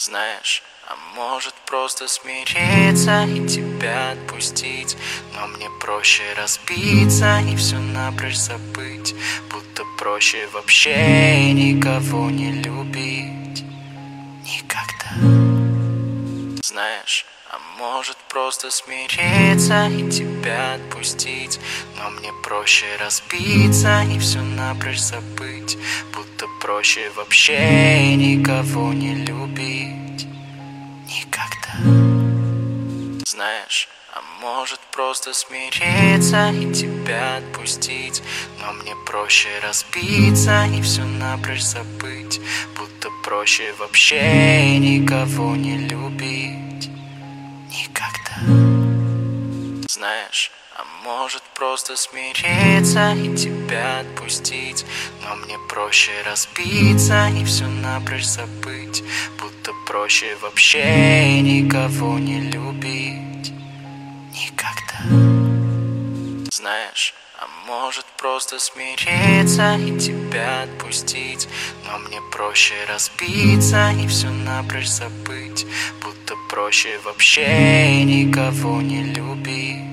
Знаешь, а может просто смириться и тебя отпустить. Но мне проще разбиться и все напрочь забыть. Будто проще вообще никого не любить. Никогда. Знаешь, а может просто смириться и тебя отпустить. Но мне проще разбиться и все напрочь забыть. Будто проще вообще никого не любить. Никогда. Знаешь, а может просто смириться и тебя отпустить. Но мне проще разбиться и все напрочь забыть. Будто проще вообще никого не любить. Никогда. Знаешь, а может просто смириться и тебя отпустить. Но мне проще разбиться и все напрочь забыть. Будто проще вообще никого не любить. Никогда. Знаешь, а может просто смириться и тебя отпустить. Но мне проще разбиться и все напрочь забыть. Будто проще вообще никого не любить.